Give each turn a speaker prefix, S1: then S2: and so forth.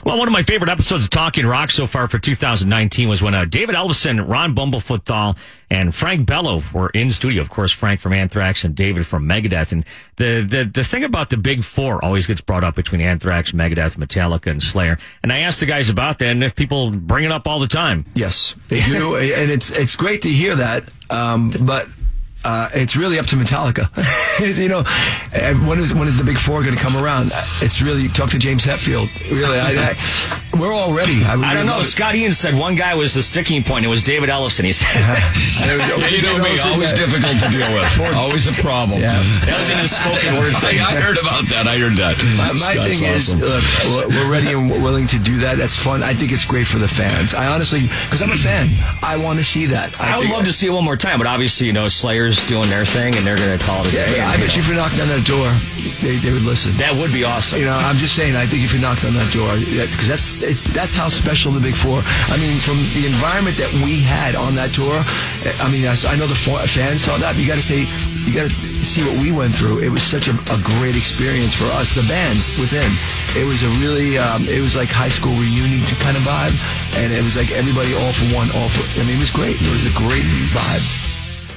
S1: Well, one of my favorite episodes of Talking Rock so far for 2019 was when David Ellefson, Ron Bumblefoot and Frank Bello were in studio. Of course, Frank from Anthrax and David from Megadeth. And the thing about the big four always gets brought up between Anthrax, Megadeth, Metallica, and Slayer. And I asked the guys about that, and if people bring it up all the time.
S2: Yes, they do. And it's great to hear that. But it's really up to Metallica. You know, when is the big four going to come around? It's really, talk to James Hetfield. Really, we're all ready.
S1: I don't know. Scott Ian said one guy was the sticking point. It was David Ellefson. He said,
S3: you know me, always difficult to deal with. Always a problem.
S2: Yeah.
S1: That was in his spoken word thing.
S3: I heard about that. I heard that.
S2: My thing is, look, we're ready and willing to do that. That's fun. I think it's great for the fans. I honestly, because I'm a fan, I want to see that.
S1: I would love to see it one more time, but obviously, you know, Slayer's doing their thing, and they're going to call it a day.
S2: I bet you if you knocked on that door, they would listen.
S1: That would be awesome.
S2: You know, I'm just saying, I think if you knocked on that door, because that's how special the Big Four. I mean, from the environment that we had on that tour, I mean, I know the fans saw that, but you got to see what we went through. It was such a great experience for us, the bands within. It was a really, it was like high school reunion kind of vibe, and it was like everybody all for one, I mean, it was great. It was a great vibe.